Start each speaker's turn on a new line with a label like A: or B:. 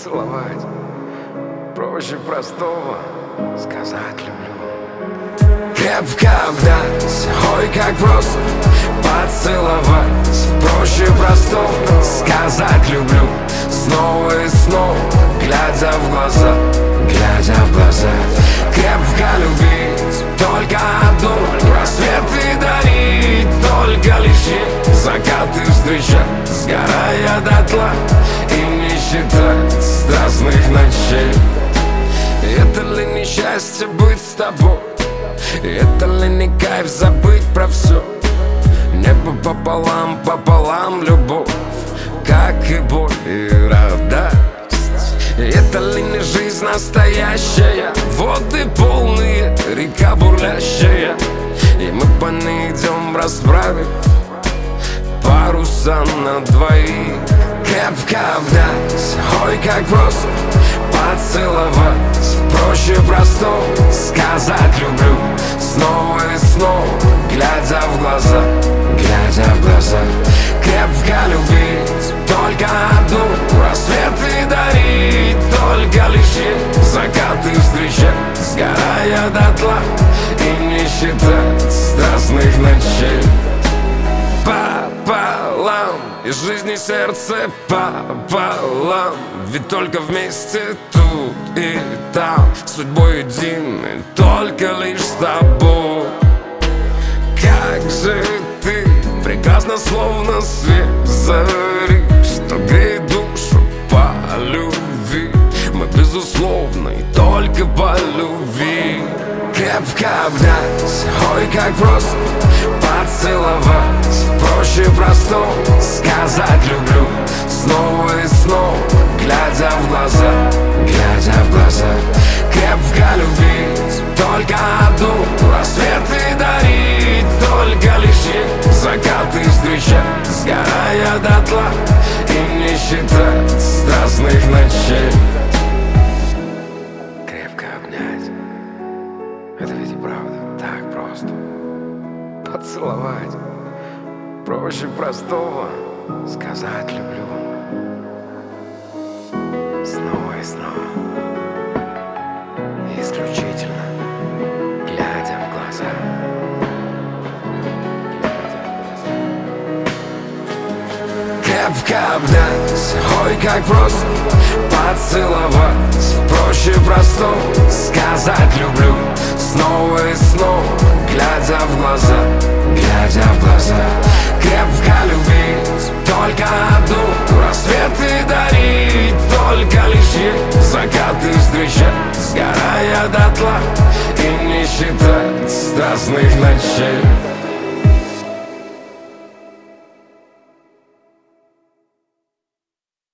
A: поцеловать. Проще простого сказать люблю. Крепко обнять, ой, как просто поцеловать. Проще простого сказать люблю. Снова и снова, глядя в глаза, глядя в глаза. Крепко любить, только одну, рассветы дарить, только лишь ей закаты встречать, сгорая дотла и не считать страстных ночей. Это ли не счастье быть с тобой? Это ли не кайф забыть про все? Небо пополам, пополам любовь, как и боль и радость. Это ли не жизнь настоящая? Воды полные, река бурлящая, и мы по ней идем расправив паруса на двоих. Крепко обнять, ой, как просто поцеловать. Проще простого сказать люблю. Снова и снова, глядя в глаза, глядя в глаза. Крепко любить, только одну, рассветы дарить, только лишь ей закаты встречать, сгорая дотла и не считать страстных ночей. Пополам, из жизни сердце пополам, ведь только вместе тут и там, судьбой единой, только лишь с тобой. Как же ты прекрасно, словно свет зари, что греет душу по любви. Мы безусловно и только по любви. Крепко обнять, ой, как просто поцеловать. Проще простого сказать люблю. Снова и снова, глядя в глаза, глядя в глаза. Крепко любить, только одну, рассветы дарить, только лишь ей закаты встречать, сгорая дотла и не считать страстных ночей. Крепко обнять, это ведь и правда так просто. Поцеловать, проще простого сказать люблю. Снова и снова, исключительно глядя в глаза, крепко обнять, ой, как просто поцеловать. Проще простого сказать люблю. Снова и снова, глядя в глаза, глядя в глаза. Крепко любить, только одну, рассветы дарить, только лишь ей закаты встречать, сгорая дотла и не считать страстных ночей.